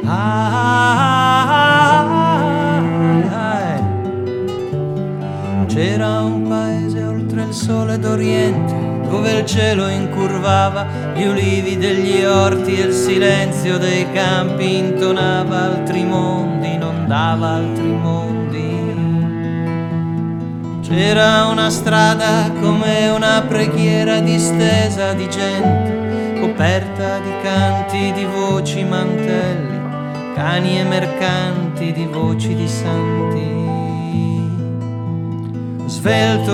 C'era un paese oltre il sole d'Oriente, dove il cielo incurvava gli ulivi degli orti e il silenzio dei campi intonava altri mondi, inondava altri mondi. C'era una strada come una preghiera distesa di gente, coperta di canti, di voci, mantelli, cani e mercanti, di voci di santi. Svelto,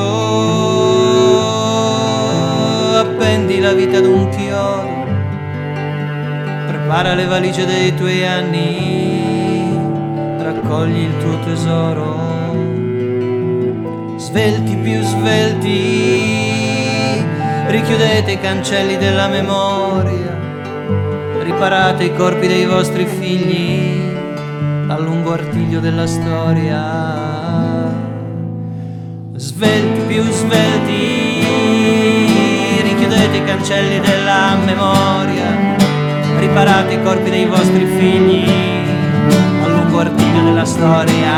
appendi la vita ad un chiodo, prepara le valigie dei tuoi anni, raccogli il tuo tesoro. Svelti più svelti, richiudete i cancelli della memoria, riparate i corpi dei vostri figli al lungo artiglio della storia. Svelti più svelti, richiudete i cancelli della memoria, riparate i corpi dei vostri figli al lungo artiglio della storia.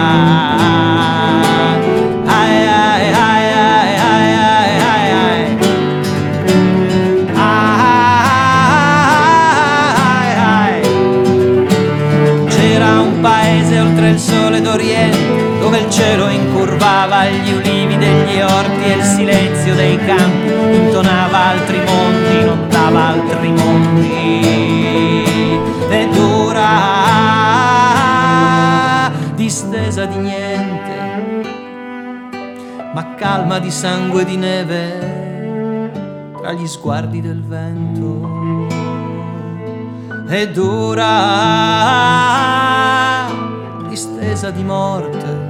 Ai, ai, ai, ai, ai, ai, ai, ai. Ai, ai. C'era un paese oltre il sole d'Oriente, dove il cielo incurvava gli ulivi degli orti e il silenzio dei campi intonava altri mondi, inondava altri mondi. Ed ora distesa di niente, ma calma di sangue e di neve tra gli sguardi del vento. Ed ora distesa di morte,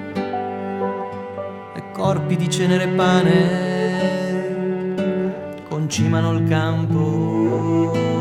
corpi di cenere e pane concimano il campo.